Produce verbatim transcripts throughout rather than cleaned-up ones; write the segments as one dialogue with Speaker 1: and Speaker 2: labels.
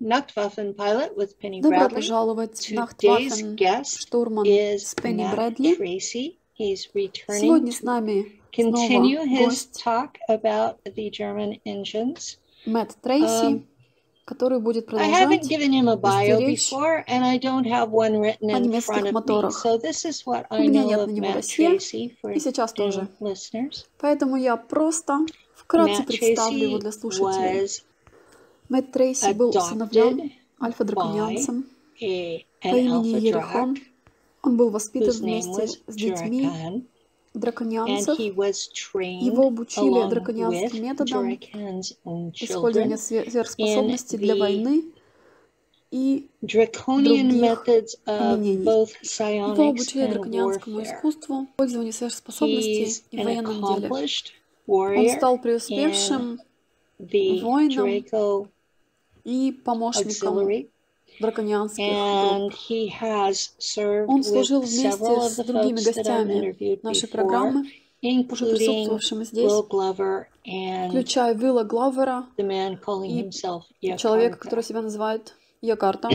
Speaker 1: Nachtwaffen pilot with Penny
Speaker 2: Добро
Speaker 1: Bradley.
Speaker 2: пожаловать,
Speaker 1: Today's
Speaker 2: Nachtwaffen,
Speaker 1: guest
Speaker 2: штурман
Speaker 1: is
Speaker 2: с Пенни
Speaker 1: Matt
Speaker 2: Брэдли.
Speaker 1: Tracy. He's returning
Speaker 2: Сегодня с
Speaker 1: to
Speaker 2: нами
Speaker 1: continue
Speaker 2: снова
Speaker 1: his
Speaker 2: гость
Speaker 1: talk about the German engines.
Speaker 2: Мэтт Трейси,
Speaker 1: Um,
Speaker 2: который будет
Speaker 1: I haven't
Speaker 2: продолжать
Speaker 1: given him a bio
Speaker 2: вести речь
Speaker 1: before, and I don't have one written
Speaker 2: о
Speaker 1: in front
Speaker 2: немецких
Speaker 1: of me.
Speaker 2: моторах.
Speaker 1: So this is what
Speaker 2: У
Speaker 1: I
Speaker 2: меня
Speaker 1: know
Speaker 2: нет на
Speaker 1: of
Speaker 2: него
Speaker 1: Matt
Speaker 2: досье,
Speaker 1: Tracy for
Speaker 2: и сейчас тоже.
Speaker 1: new listeners.
Speaker 2: Поэтому я просто вкратце
Speaker 1: Matt
Speaker 2: представлю его
Speaker 1: Tracy
Speaker 2: для слушателей.
Speaker 1: was
Speaker 2: Мэтт Трейси был усыновлен
Speaker 1: adopted
Speaker 2: альфа-драконианцем
Speaker 1: a,
Speaker 2: по
Speaker 1: an
Speaker 2: имени
Speaker 1: alpha
Speaker 2: Ерихон.
Speaker 1: drac
Speaker 2: Он был воспитан
Speaker 1: whose name
Speaker 2: вместе
Speaker 1: was
Speaker 2: с детьми
Speaker 1: Jurakan, and
Speaker 2: драконианцев.
Speaker 1: he was trained
Speaker 2: Его обучили
Speaker 1: along
Speaker 2: драконианским
Speaker 1: with
Speaker 2: методам
Speaker 1: Jurakan's own
Speaker 2: использования
Speaker 1: children
Speaker 2: сверхспособностей
Speaker 1: in
Speaker 2: для
Speaker 1: the
Speaker 2: войны и
Speaker 1: draconian
Speaker 2: других
Speaker 1: methods of
Speaker 2: применений.
Speaker 1: both
Speaker 2: Его
Speaker 1: psionics
Speaker 2: обучили
Speaker 1: and
Speaker 2: драконианскому
Speaker 1: warfare.
Speaker 2: искусству, использованию сверхспособностей
Speaker 1: He's
Speaker 2: и в
Speaker 1: an
Speaker 2: военном деле.
Speaker 1: accomplished
Speaker 2: Он
Speaker 1: warrior
Speaker 2: стал
Speaker 1: in
Speaker 2: преуспевшим
Speaker 1: the
Speaker 2: воином
Speaker 1: Draco
Speaker 2: и помощником
Speaker 1: Auxiliary,
Speaker 2: драконианских
Speaker 1: and
Speaker 2: групп.
Speaker 1: he has served
Speaker 2: Он
Speaker 1: with
Speaker 2: служил вместе
Speaker 1: several of
Speaker 2: с
Speaker 1: the
Speaker 2: другими
Speaker 1: folks that I've
Speaker 2: гостями
Speaker 1: interviewed
Speaker 2: нашей
Speaker 1: before,
Speaker 2: программы, уже
Speaker 1: including
Speaker 2: присутствовавшими здесь,
Speaker 1: Will Glover and
Speaker 2: включая Вилла Гловера
Speaker 1: the man calling
Speaker 2: и
Speaker 1: himself
Speaker 2: человека,
Speaker 1: Jakarta.
Speaker 2: который себя называет Якарта,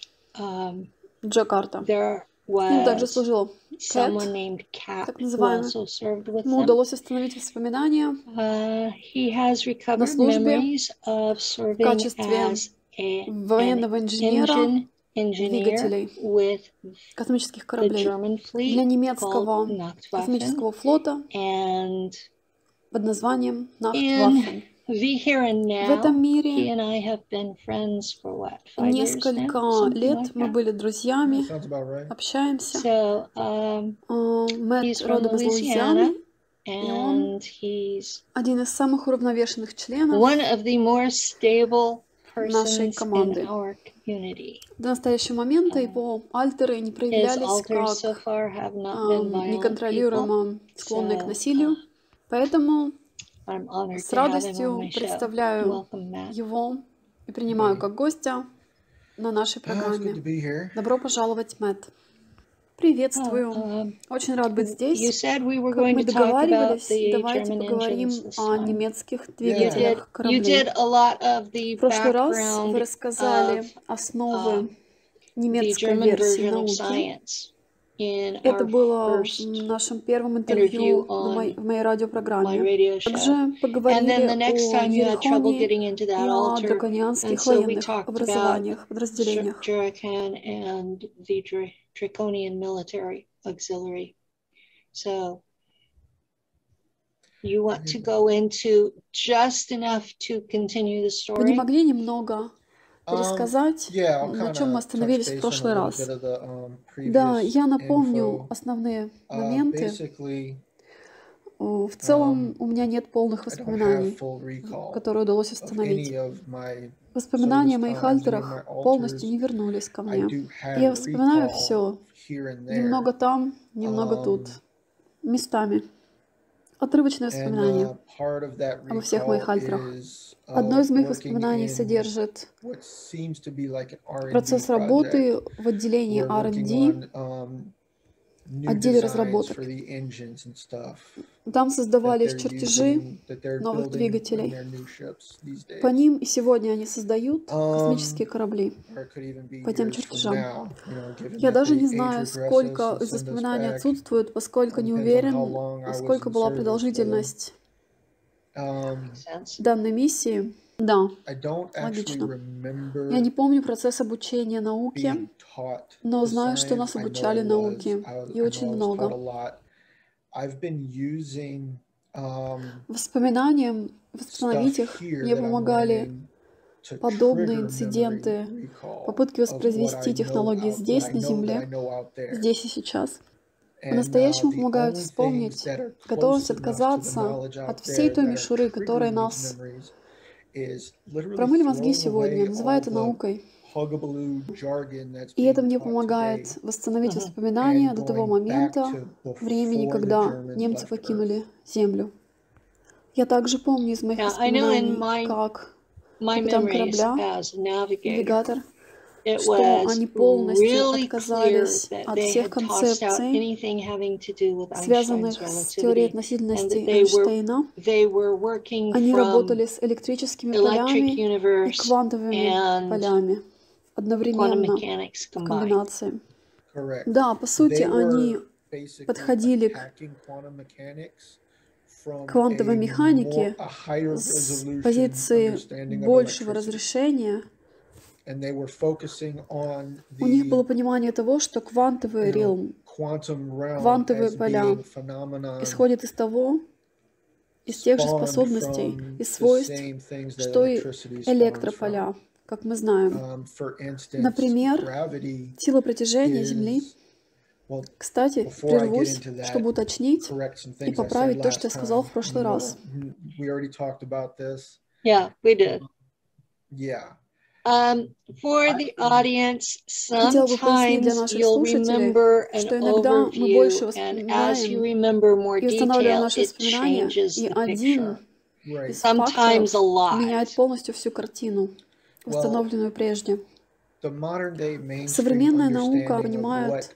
Speaker 1: Um,
Speaker 2: Джакарта.
Speaker 1: there
Speaker 2: С ним также
Speaker 1: was
Speaker 2: служил Кэт,
Speaker 1: someone named Cat
Speaker 2: так
Speaker 1: who
Speaker 2: называемый.
Speaker 1: also served with
Speaker 2: Ему
Speaker 1: them.
Speaker 2: удалось восстановить воспоминания
Speaker 1: Uh, he has
Speaker 2: на
Speaker 1: recovered
Speaker 2: службе
Speaker 1: memories of
Speaker 2: в
Speaker 1: serving
Speaker 2: качестве
Speaker 1: as a, an
Speaker 2: военного инженера
Speaker 1: engine engineer
Speaker 2: двигателей
Speaker 1: with
Speaker 2: космических
Speaker 1: the
Speaker 2: кораблей
Speaker 1: German
Speaker 2: для
Speaker 1: fleet
Speaker 2: немецкого
Speaker 1: called Nachtwaffen,
Speaker 2: космического флота
Speaker 1: and
Speaker 2: под названием
Speaker 1: in
Speaker 2: Nachtwaffen.
Speaker 1: the here and
Speaker 2: В этом
Speaker 1: now, he
Speaker 2: мире
Speaker 1: and I have been friends for what, five years
Speaker 2: несколько
Speaker 1: now, something
Speaker 2: лет
Speaker 1: like
Speaker 2: мы
Speaker 1: that.
Speaker 2: были друзьями,
Speaker 3: Sounds about right.
Speaker 2: общаемся.
Speaker 1: So um,
Speaker 2: А,
Speaker 1: he's
Speaker 2: Мэтт
Speaker 1: from
Speaker 2: родом из
Speaker 1: Louisiana,
Speaker 2: Луизианы, и он
Speaker 1: and he's
Speaker 2: один из самых уравновешенных членов
Speaker 1: one of the more stable
Speaker 2: нашей
Speaker 1: persons in
Speaker 2: команды.
Speaker 1: our community.
Speaker 2: До настоящего момента
Speaker 1: Uh,
Speaker 2: его альтеры не
Speaker 1: his
Speaker 2: проявлялись
Speaker 1: alters so
Speaker 2: как
Speaker 1: far have not
Speaker 2: ам,
Speaker 1: been violent people,
Speaker 2: неконтролируемо склонные к
Speaker 1: so uh,
Speaker 2: насилию, поэтому
Speaker 1: I'm honored
Speaker 2: с
Speaker 1: to have him on
Speaker 2: радостью
Speaker 1: my show.
Speaker 2: представляю
Speaker 1: Welcome, Matt.
Speaker 2: его и принимаю как гостя на нашей
Speaker 3: Ah, it's good to
Speaker 2: программе.
Speaker 3: be here.
Speaker 2: Добро пожаловать, Мэтт.
Speaker 1: Oh,
Speaker 2: Приветствую.
Speaker 1: um,
Speaker 2: Очень рад быть
Speaker 1: you
Speaker 2: здесь.
Speaker 1: said we were
Speaker 2: Как
Speaker 1: going
Speaker 2: мы
Speaker 1: to talk about
Speaker 2: договаривались,
Speaker 1: the
Speaker 2: давайте
Speaker 1: German
Speaker 2: поговорим
Speaker 1: engines this
Speaker 2: о
Speaker 1: time.
Speaker 2: немецких
Speaker 1: You did,
Speaker 2: двигателях
Speaker 1: you
Speaker 2: кораблей.
Speaker 1: did a lot of the
Speaker 2: В прошлый раз
Speaker 1: background
Speaker 2: вы рассказали
Speaker 1: of
Speaker 2: основы
Speaker 1: uh, the
Speaker 2: немецкой
Speaker 1: German
Speaker 2: версии
Speaker 1: version of
Speaker 2: науки.
Speaker 1: science in
Speaker 2: Это
Speaker 1: our
Speaker 2: было в
Speaker 1: first
Speaker 2: нашем первом
Speaker 1: interview
Speaker 2: интервью на моей,
Speaker 1: on
Speaker 2: в моей
Speaker 1: my
Speaker 2: радиопрограмме.
Speaker 1: radio show.
Speaker 2: Также
Speaker 1: And then
Speaker 2: поговорили
Speaker 1: the next
Speaker 2: о
Speaker 1: time you had trouble
Speaker 2: Ерихоне
Speaker 1: getting into
Speaker 2: и
Speaker 1: that
Speaker 2: о
Speaker 1: altar, and
Speaker 2: драконианских
Speaker 1: so we
Speaker 2: военных
Speaker 1: talked about
Speaker 2: образованиях,
Speaker 1: Ju-
Speaker 2: подразделениях.
Speaker 1: Jurakan and the Dra- Draconian Military Auxiliary. So you want to go into just enough to continue the
Speaker 2: Вы не
Speaker 1: story?
Speaker 2: могли немного
Speaker 3: Um,
Speaker 2: пересказать,
Speaker 3: yeah, I'll
Speaker 2: на
Speaker 3: kind
Speaker 2: чем мы
Speaker 3: of touch
Speaker 2: остановились в
Speaker 3: base on a
Speaker 2: прошлый
Speaker 3: little
Speaker 2: раз?
Speaker 3: bit of the um,
Speaker 2: Да,
Speaker 3: previous
Speaker 2: я напомню
Speaker 3: info.
Speaker 2: основные
Speaker 3: Uh,
Speaker 2: моменты.
Speaker 3: basically,
Speaker 2: О, В целом
Speaker 3: um,
Speaker 2: у меня нет полных
Speaker 3: I don't have
Speaker 2: воспоминаний,
Speaker 3: full recall
Speaker 2: которые удалось
Speaker 3: of
Speaker 2: установить.
Speaker 3: any of my
Speaker 2: Воспоминания о
Speaker 3: service
Speaker 2: моих
Speaker 3: times, any of my
Speaker 2: альтерах полностью
Speaker 3: altars.
Speaker 2: не вернулись ко
Speaker 3: I
Speaker 2: мне.
Speaker 3: do
Speaker 2: Я
Speaker 3: have
Speaker 2: вспоминаю
Speaker 3: recall
Speaker 2: все,
Speaker 3: here and
Speaker 2: немного
Speaker 3: there.
Speaker 2: там, немного тут,
Speaker 3: Um,
Speaker 2: местами. Отрывочные
Speaker 3: and
Speaker 2: воспоминания
Speaker 3: uh, part of that
Speaker 2: обо всех моих
Speaker 3: recall
Speaker 2: альтерах.
Speaker 3: is
Speaker 2: Одно
Speaker 3: of
Speaker 2: из моих
Speaker 3: working
Speaker 2: воспоминаний
Speaker 3: in
Speaker 2: содержит
Speaker 3: what seems to be like an R and D
Speaker 2: процесс
Speaker 3: project.
Speaker 2: работы в отделении
Speaker 3: We're
Speaker 2: ар энд
Speaker 3: working
Speaker 2: ди,
Speaker 3: on um, new
Speaker 2: отделе
Speaker 3: designs
Speaker 2: разработок.
Speaker 3: for the engines and stuff
Speaker 2: Там
Speaker 3: that
Speaker 2: создавались
Speaker 3: they're
Speaker 2: чертежи
Speaker 3: using, that they're
Speaker 2: новых
Speaker 3: building on
Speaker 2: двигателей.
Speaker 3: their new ships these
Speaker 2: По
Speaker 3: days.
Speaker 2: ним и сегодня они создают
Speaker 3: Um,
Speaker 2: космические корабли.
Speaker 3: or it could even be
Speaker 2: По тем
Speaker 3: years from
Speaker 2: чертежам.
Speaker 3: now, you know, given
Speaker 2: Я
Speaker 3: that
Speaker 2: даже
Speaker 3: they
Speaker 2: не
Speaker 3: age
Speaker 2: знаю,
Speaker 3: regress us
Speaker 2: сколько
Speaker 3: and
Speaker 2: из
Speaker 3: send us
Speaker 2: воспоминаний
Speaker 3: back.
Speaker 2: отсутствует, поскольку
Speaker 3: All
Speaker 2: не
Speaker 3: depends on how
Speaker 2: уверен,
Speaker 3: long I was
Speaker 2: сколько
Speaker 3: in
Speaker 2: была
Speaker 3: service for them.
Speaker 2: продолжительность
Speaker 3: Um,
Speaker 1: Makes sense.
Speaker 2: данной миссии. Да,
Speaker 3: I don't actually
Speaker 2: логично. Я
Speaker 3: remember
Speaker 2: не помню процесс обучения науке,
Speaker 3: being taught
Speaker 2: но
Speaker 3: the
Speaker 2: знаю, что
Speaker 3: science.
Speaker 2: нас
Speaker 3: I know
Speaker 2: обучали
Speaker 3: I was,
Speaker 2: науке,
Speaker 3: I was,
Speaker 2: и
Speaker 3: I know
Speaker 2: очень
Speaker 3: I was taught a
Speaker 2: много.
Speaker 3: lot. I've been using um,
Speaker 2: Воспоминаниям,
Speaker 3: stuff
Speaker 2: восстановить их
Speaker 3: here
Speaker 2: мне
Speaker 3: that I'm
Speaker 2: помогали
Speaker 3: learning to
Speaker 2: подобные
Speaker 3: trigger memory
Speaker 2: инциденты,
Speaker 3: recall
Speaker 2: попытки
Speaker 3: of what I
Speaker 2: воспроизвести
Speaker 3: know
Speaker 2: технологии
Speaker 3: out, what
Speaker 2: здесь,
Speaker 3: I
Speaker 2: на
Speaker 3: know that I
Speaker 2: Земле,
Speaker 3: know out there.
Speaker 2: здесь и сейчас.
Speaker 3: And uh,
Speaker 2: По-настоящему
Speaker 3: the
Speaker 2: помогают
Speaker 3: only things
Speaker 2: вспомнить
Speaker 3: that are
Speaker 2: готовность
Speaker 3: close enough to the
Speaker 2: отказаться
Speaker 3: knowledge
Speaker 2: от
Speaker 3: out
Speaker 2: всей
Speaker 3: there
Speaker 2: той
Speaker 3: that are
Speaker 2: мишуры, которая
Speaker 3: triggering these
Speaker 2: нас
Speaker 3: memories is literally
Speaker 2: промыли мозги
Speaker 3: throwing
Speaker 2: сегодня,
Speaker 3: away
Speaker 2: называя
Speaker 3: all
Speaker 2: это
Speaker 3: the
Speaker 2: наукой.
Speaker 3: hugabaloo jargon that's
Speaker 2: И это
Speaker 3: being
Speaker 2: мне
Speaker 3: taught
Speaker 2: помогает
Speaker 3: today
Speaker 2: восстановить
Speaker 1: Mhm.
Speaker 2: воспоминания
Speaker 3: and
Speaker 2: до того
Speaker 3: going back
Speaker 2: момента,
Speaker 3: to
Speaker 2: времени,
Speaker 3: before the
Speaker 2: когда
Speaker 3: Germans
Speaker 2: немцы
Speaker 3: left Earth.
Speaker 2: покинули Землю. Я также помню из моих
Speaker 1: Yeah, I know in
Speaker 2: воспоминаний,
Speaker 1: my
Speaker 2: как
Speaker 1: my
Speaker 2: капитан
Speaker 1: memories
Speaker 2: корабля,
Speaker 1: as a navigator,
Speaker 2: навигатор,
Speaker 1: it
Speaker 2: что
Speaker 1: was
Speaker 2: они полностью
Speaker 1: really clear
Speaker 2: отказались
Speaker 1: that
Speaker 2: от
Speaker 1: they
Speaker 2: всех
Speaker 1: had tossed out
Speaker 2: концепций,
Speaker 1: anything having to do with Einstein's
Speaker 2: связанных с теорией
Speaker 1: relativity, and
Speaker 2: относительности
Speaker 1: that they were
Speaker 2: Эйнштейна.
Speaker 1: they were working
Speaker 2: Они
Speaker 1: from
Speaker 2: работали с электрическими
Speaker 1: electric
Speaker 2: полями и
Speaker 1: universe
Speaker 2: квантовыми
Speaker 1: and
Speaker 2: полями
Speaker 1: quantum
Speaker 2: одновременно
Speaker 1: mechanics
Speaker 2: в
Speaker 1: combined.
Speaker 2: комбинации.
Speaker 3: Correct.
Speaker 2: Да, по сути,
Speaker 3: They
Speaker 2: они
Speaker 3: were basically
Speaker 2: подходили к
Speaker 3: attacking quantum mechanics from
Speaker 2: квантовой
Speaker 3: a more,
Speaker 2: механике
Speaker 3: a higher
Speaker 2: с
Speaker 3: resolution
Speaker 2: позиции
Speaker 3: understanding of
Speaker 2: большего
Speaker 3: electricity.
Speaker 2: разрешения.
Speaker 3: And they were focusing on
Speaker 2: У них было
Speaker 3: the,
Speaker 2: понимание того, что квантовый
Speaker 3: you know,
Speaker 2: realm,
Speaker 3: quantum realm
Speaker 2: квантовые
Speaker 3: as
Speaker 2: поля
Speaker 3: being a phenomenon
Speaker 2: исходит из того, из тех же
Speaker 3: spawned
Speaker 2: способностей
Speaker 3: from
Speaker 2: и
Speaker 3: the
Speaker 2: свойств,
Speaker 3: same things that
Speaker 2: что и
Speaker 3: electricity spawns from.
Speaker 2: электрополя, как мы знаем.
Speaker 3: Um, for instance,
Speaker 2: Например,
Speaker 3: gravity
Speaker 2: сила притяжения Земли.
Speaker 3: is, well,
Speaker 2: Кстати,
Speaker 3: before I get
Speaker 2: прервусь,
Speaker 3: into that,
Speaker 2: чтобы уточнить
Speaker 3: correct some
Speaker 2: и
Speaker 3: things I said
Speaker 2: поправить то, что я
Speaker 3: last
Speaker 2: сказал
Speaker 3: time.
Speaker 2: в прошлый
Speaker 3: You know,
Speaker 2: раз.
Speaker 3: we already talked about this.
Speaker 1: Yeah, we did.
Speaker 3: Yeah.
Speaker 1: Um, for the audience,
Speaker 2: Хотела бы пояснить для
Speaker 1: sometimes
Speaker 2: наших
Speaker 1: you'll
Speaker 2: слушателей,
Speaker 1: remember an
Speaker 2: что иногда мы больше
Speaker 1: overview, and as you
Speaker 2: вспоминаем
Speaker 1: remember more
Speaker 2: и устанавливаем
Speaker 1: detail,
Speaker 2: наши
Speaker 1: it
Speaker 2: воспоминания,
Speaker 1: changes
Speaker 2: и
Speaker 1: the
Speaker 2: один
Speaker 1: picture.
Speaker 3: Right.
Speaker 2: из факторов
Speaker 1: Sometimes a lot.
Speaker 2: меняет полностью всю картину, установленную прежде.
Speaker 3: The modern day mainstream
Speaker 2: Современная наука
Speaker 3: understanding of
Speaker 2: понимает
Speaker 3: what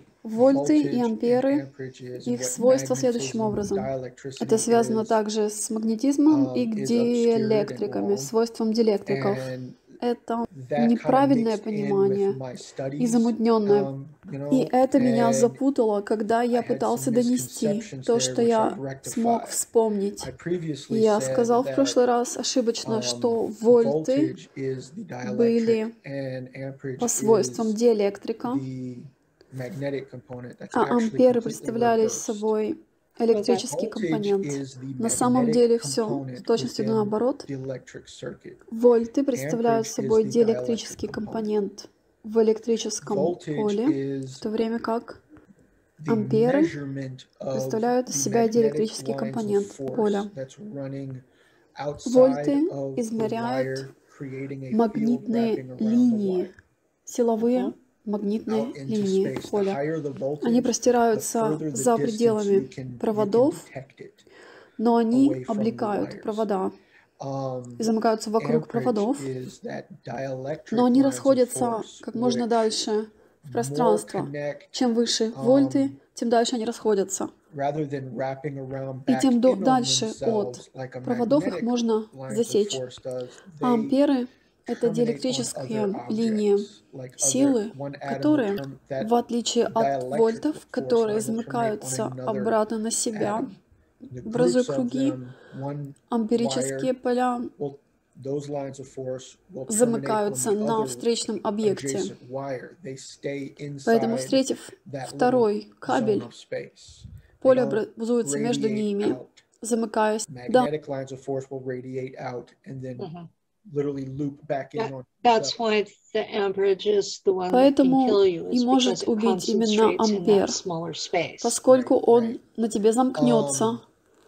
Speaker 2: вольты и
Speaker 3: voltage and
Speaker 2: амперы,
Speaker 3: amperage is, and
Speaker 2: их
Speaker 3: what
Speaker 2: свойства следующим
Speaker 3: magnetism and
Speaker 2: образом.
Speaker 3: dielectricity
Speaker 2: Это связано
Speaker 3: is,
Speaker 2: также с магнетизмом и
Speaker 3: um, is obscured and
Speaker 2: диэлектриками,
Speaker 3: wrong.
Speaker 2: свойством диэлектриков.
Speaker 3: And
Speaker 2: Это
Speaker 3: that kind of
Speaker 2: неправильное
Speaker 3: mixed in with
Speaker 2: понимание
Speaker 3: my
Speaker 2: и
Speaker 3: studies,
Speaker 2: замутненное.
Speaker 3: um, you
Speaker 2: И
Speaker 3: know,
Speaker 2: это меня
Speaker 3: and
Speaker 2: запутало, когда
Speaker 3: I
Speaker 2: я
Speaker 3: had
Speaker 2: пытался
Speaker 3: some
Speaker 2: донести
Speaker 3: misconceptions
Speaker 2: то,
Speaker 3: there,
Speaker 2: что
Speaker 3: which
Speaker 2: я
Speaker 3: I've
Speaker 2: смог
Speaker 3: rectified.
Speaker 2: вспомнить.
Speaker 3: I
Speaker 2: И
Speaker 3: previously
Speaker 2: я
Speaker 3: said
Speaker 2: сказал в
Speaker 3: that
Speaker 2: прошлый раз ошибочно,
Speaker 3: um,
Speaker 2: что вольты
Speaker 3: voltage is the dielectric
Speaker 2: были
Speaker 3: and amperage
Speaker 2: по свойствам
Speaker 3: is
Speaker 2: диэлектрика,
Speaker 3: the magnetic component. That's
Speaker 2: а
Speaker 3: actually
Speaker 2: амперы
Speaker 3: completely
Speaker 2: представляли
Speaker 3: reversed.
Speaker 2: собой электрический
Speaker 3: Voltage
Speaker 2: компонент.
Speaker 3: is the
Speaker 2: На самом
Speaker 3: magnetic
Speaker 2: деле все в
Speaker 3: component
Speaker 2: точности
Speaker 3: within
Speaker 2: наоборот.
Speaker 3: the electric circuit.
Speaker 2: Вольты представляют
Speaker 3: Amperage is
Speaker 2: собой
Speaker 3: the
Speaker 2: диэлектрический
Speaker 3: dielectric component.
Speaker 2: компонент в электрическом
Speaker 3: Voltage
Speaker 2: поле, в
Speaker 3: is
Speaker 2: то время как
Speaker 3: the
Speaker 2: амперы
Speaker 3: measurement of
Speaker 2: представляют из
Speaker 3: the
Speaker 2: себя
Speaker 3: magnetic
Speaker 2: диэлектрический
Speaker 3: lines of
Speaker 2: компонент
Speaker 3: force
Speaker 2: поля.
Speaker 3: that's running outside
Speaker 2: Вольты
Speaker 3: of the
Speaker 2: измеряют
Speaker 3: wire, creating a field
Speaker 2: магнитные
Speaker 3: wrapping around the
Speaker 2: линии,
Speaker 3: wire.
Speaker 2: силовые
Speaker 1: Uh-huh.
Speaker 2: магнитные
Speaker 3: Out into
Speaker 2: линии
Speaker 3: space. The
Speaker 2: поля.
Speaker 3: higher the
Speaker 2: Они
Speaker 3: voltage, the
Speaker 2: простираются
Speaker 3: further the
Speaker 2: за
Speaker 3: distance you
Speaker 2: пределами
Speaker 3: can, you can
Speaker 2: проводов,
Speaker 3: detect it
Speaker 2: но они
Speaker 3: away from the
Speaker 2: облекают
Speaker 3: wires.
Speaker 2: провода и
Speaker 3: Um,
Speaker 2: замыкаются вокруг
Speaker 3: amperage
Speaker 2: проводов,
Speaker 3: is that dielectric
Speaker 2: но они
Speaker 3: lines of
Speaker 2: расходятся
Speaker 3: force
Speaker 2: как можно
Speaker 3: which
Speaker 2: дальше в
Speaker 3: more
Speaker 2: пространство.
Speaker 3: connect,
Speaker 2: Чем выше
Speaker 3: um,
Speaker 2: вольты, тем дальше они расходятся.
Speaker 3: rather than wrapping around
Speaker 2: И
Speaker 3: back
Speaker 2: тем до-
Speaker 3: in on
Speaker 2: дальше от
Speaker 3: themselves like a
Speaker 2: проводов их
Speaker 3: magnetic
Speaker 2: можно
Speaker 3: lines of
Speaker 2: засечь.
Speaker 3: force does.
Speaker 2: А
Speaker 3: They
Speaker 2: амперы — это
Speaker 3: terminate on
Speaker 2: диэлектрические
Speaker 3: other
Speaker 2: линии
Speaker 3: objects, like other
Speaker 2: силы,
Speaker 3: one atom will
Speaker 2: которые,
Speaker 3: term that
Speaker 2: в отличие от
Speaker 3: dielectric
Speaker 2: вольтов,
Speaker 3: force
Speaker 2: которые
Speaker 3: line will terminate on
Speaker 2: замыкаются
Speaker 3: another
Speaker 2: обратно на себя,
Speaker 3: atom. The
Speaker 2: образуя
Speaker 3: groups of
Speaker 2: круги,
Speaker 3: them, one
Speaker 2: амперические
Speaker 3: wire,
Speaker 2: поля
Speaker 3: will, those lines of force will terminate on
Speaker 2: замыкаются
Speaker 3: the
Speaker 2: на
Speaker 3: other
Speaker 2: встречном объекте.
Speaker 3: adjacent wire. They stay
Speaker 2: Поэтому,
Speaker 3: inside
Speaker 2: встретив
Speaker 3: that little
Speaker 2: второй
Speaker 3: zone
Speaker 2: кабель,
Speaker 3: of space. They
Speaker 2: поле
Speaker 3: don't
Speaker 2: образуется между
Speaker 3: radiate
Speaker 2: ними,
Speaker 3: out.
Speaker 2: замыкаясь. Да,
Speaker 3: Magnetic lines of force will radiate out and then
Speaker 1: Mhm.
Speaker 3: literally loop back in
Speaker 1: That-
Speaker 3: on
Speaker 1: That's
Speaker 3: themselves.
Speaker 1: why the amperage is the one that can
Speaker 2: поэтому
Speaker 1: kill you,
Speaker 2: и
Speaker 1: is
Speaker 2: может
Speaker 1: because it
Speaker 2: убить именно
Speaker 1: concentrates in that
Speaker 2: ампер,
Speaker 1: smaller space.
Speaker 2: поскольку
Speaker 3: Right,
Speaker 2: он
Speaker 3: right.
Speaker 2: на тебе замкнется,
Speaker 3: Um,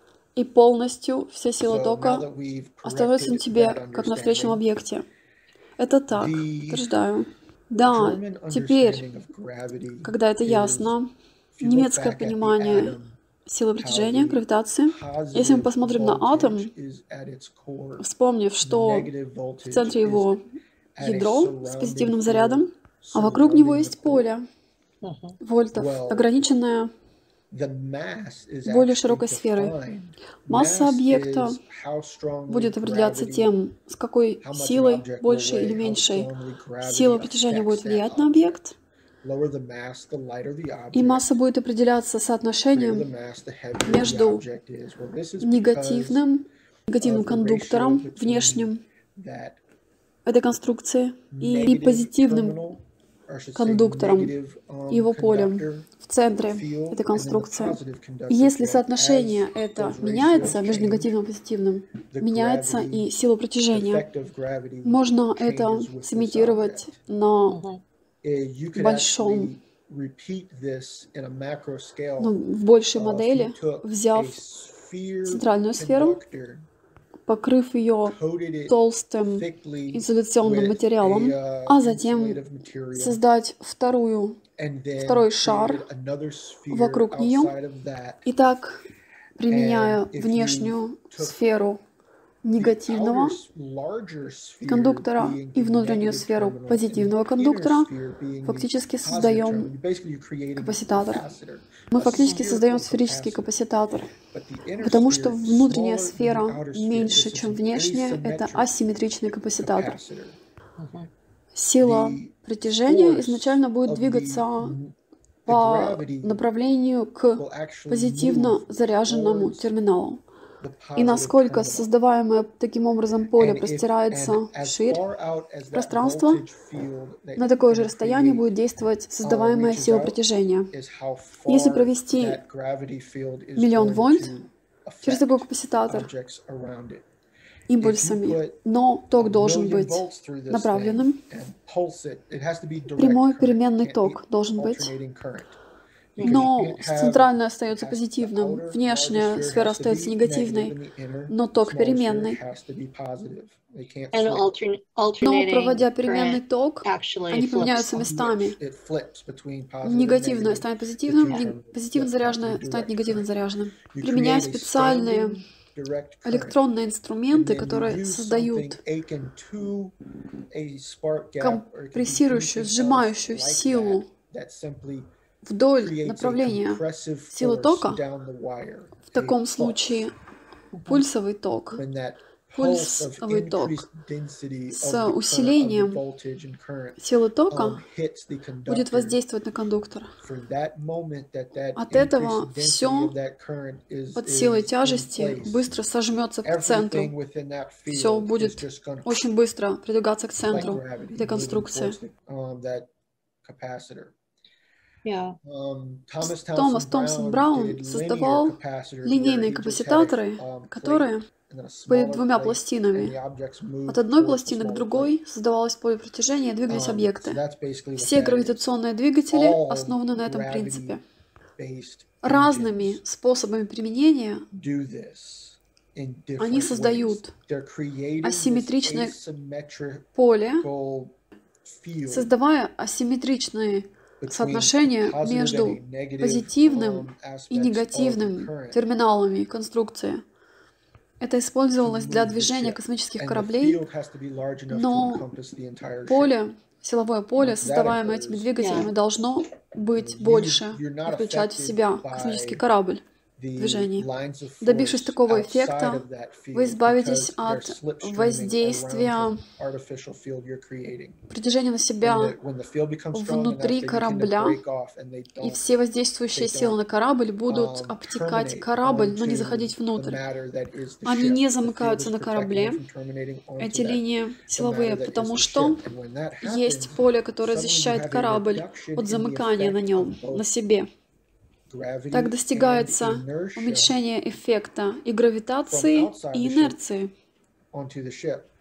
Speaker 2: и полностью вся сила
Speaker 3: So now
Speaker 2: тока
Speaker 3: that we've
Speaker 2: остановится на
Speaker 3: corrected
Speaker 2: тебе,
Speaker 3: that
Speaker 2: как на встречном
Speaker 3: understanding,
Speaker 2: объекте. Это так,
Speaker 3: the
Speaker 2: утверждаю. Да,
Speaker 3: German
Speaker 2: теперь,
Speaker 3: understanding of gravity
Speaker 2: когда это
Speaker 3: is,
Speaker 2: ясно,
Speaker 3: if you look
Speaker 2: немецкое
Speaker 3: back at the
Speaker 2: понимание
Speaker 3: atom,
Speaker 2: силы
Speaker 3: how
Speaker 2: притяжения,
Speaker 3: the
Speaker 2: гравитации, если мы
Speaker 3: positive
Speaker 2: посмотрим на атом,
Speaker 3: voltage is at its core,
Speaker 2: вспомнив,
Speaker 3: the
Speaker 2: что
Speaker 3: negative
Speaker 2: в
Speaker 3: voltage
Speaker 2: центре
Speaker 3: is
Speaker 2: его
Speaker 3: at a
Speaker 2: ядро с
Speaker 3: surrounding
Speaker 2: позитивным
Speaker 3: field
Speaker 2: зарядом, а вокруг него
Speaker 3: surrounding the
Speaker 2: есть
Speaker 3: core.
Speaker 2: поле
Speaker 1: Mhm.
Speaker 2: вольтов,
Speaker 3: Well,
Speaker 2: ограниченное
Speaker 3: the mass is
Speaker 2: более
Speaker 3: actually
Speaker 2: широкой сферой.
Speaker 3: defined.
Speaker 2: Масса
Speaker 3: Mass
Speaker 2: объекта
Speaker 3: is how strongly
Speaker 2: будет определяться
Speaker 3: gravity,
Speaker 2: тем, с какой
Speaker 3: how much an
Speaker 2: силой,
Speaker 3: object will
Speaker 2: большей или
Speaker 3: weigh, how
Speaker 2: меньшей,
Speaker 3: strongly
Speaker 2: сила
Speaker 3: gravity
Speaker 2: притяжения
Speaker 3: affects
Speaker 2: будет
Speaker 3: that
Speaker 2: влиять на
Speaker 3: object.
Speaker 2: объект,
Speaker 3: Lower the mass, the lighter the
Speaker 2: и
Speaker 3: object.
Speaker 2: масса будет определяться
Speaker 3: Greater the
Speaker 2: соотношением
Speaker 3: mass, the heavier the
Speaker 2: между
Speaker 3: object is. Well, this is because
Speaker 2: негативным, негативным
Speaker 3: of the ratio
Speaker 2: кондуктором
Speaker 3: between
Speaker 2: внешним
Speaker 3: that
Speaker 2: этой конструкции и
Speaker 3: negative
Speaker 2: позитивным
Speaker 3: terminal, or I should say
Speaker 2: кондуктором,
Speaker 3: negative, um,
Speaker 2: его полем
Speaker 3: conductor
Speaker 2: в центре
Speaker 3: field,
Speaker 2: этой
Speaker 3: and then the
Speaker 2: конструкции.
Speaker 3: positive conductor
Speaker 2: И если
Speaker 3: field.
Speaker 2: соотношение
Speaker 3: As
Speaker 2: это
Speaker 3: those
Speaker 2: меняется
Speaker 3: ratios
Speaker 2: между
Speaker 3: change,
Speaker 2: негативным и позитивным,
Speaker 3: the
Speaker 2: меняется
Speaker 3: gravity,
Speaker 2: и сила притяжения.
Speaker 3: effective gravity
Speaker 2: Можно это
Speaker 3: changes with this
Speaker 2: сымитировать
Speaker 3: object.
Speaker 2: на
Speaker 1: Mhm.
Speaker 3: Eh, You could
Speaker 2: большом,
Speaker 3: actually repeat this in a macro scale.
Speaker 2: ну, в большей
Speaker 3: Uh, if
Speaker 2: модели,
Speaker 3: you took
Speaker 2: взяв
Speaker 3: a sphere
Speaker 2: центральную сферу,
Speaker 3: conductor,
Speaker 2: покрыв ее
Speaker 3: coated it
Speaker 2: толстым
Speaker 3: thickly
Speaker 2: изоляционным
Speaker 3: with
Speaker 2: материалом,
Speaker 3: a, uh,
Speaker 2: а затем
Speaker 3: insulative material,
Speaker 2: создать вторую,
Speaker 3: and then
Speaker 2: второй шар
Speaker 3: created another sphere
Speaker 2: вокруг нее,
Speaker 3: outside of that.
Speaker 2: и так, применяя
Speaker 3: And if you
Speaker 2: внешнюю
Speaker 3: took
Speaker 2: сферу негативного кондуктора и внутреннюю сферу позитивного кондуктора, фактически создаем капацитатор. Мы фактически создаем сферический капацитатор, потому что внутренняя сфера меньше, чем внешняя, это асимметричный капацитатор. Сила притяжения изначально будет двигаться по направлению к позитивно заряженному терминалу. И насколько создаваемое таким образом поле простирается вширь в пространство, на такое же расстояние будет действовать создаваемая сила притяжения. Если провести миллион вольт через такой капацитатор импульсами, но ток должен быть направленным, прямой переменный ток должен быть, но центральная остается позитивным, внешняя сфера остается негативной, но ток переменный. Но проводя переменный ток, они поменяются местами. Негативное станет позитивным, позитивно заряженное станет негативно заряженным. Применяя специальные электронные инструменты, которые создают компрессирующую, сжимающую силу вдоль направления силы тока, в таком случае пульсовый ток, пульсовый ток с усилением силы тока будет воздействовать на кондуктор. От этого все под силой тяжести быстро сожмется к центру. Все будет очень быстро придвигаться к центру этой конструкции.
Speaker 1: Yeah.
Speaker 2: Томас Томпсон Браун создавал линейные капацитаторы, которые были двумя пластинами. От одной пластины к другой создавалось поле притяжения и двигались объекты. Все гравитационные двигатели основаны на этом принципе. Разными способами применения они создают асимметричное поле, создавая асимметричные соотношение между позитивным и негативным терминалами конструкции. Это использовалось для движения космических кораблей, но поле, силовое поле, создаваемое этими двигателями, должно быть больше, включать в себя космический корабль в движении. Добившись такого эффекта, вы избавитесь от воздействия притяжения на себя внутри корабля, и все воздействующие силы на корабль будут обтекать корабль, но не заходить внутрь. Они не замыкаются на корабле, эти линии силовые, потому что есть поле, которое защищает корабль от замыкания на нем, на себе. Так достигается уменьшение эффекта и гравитации, и инерции.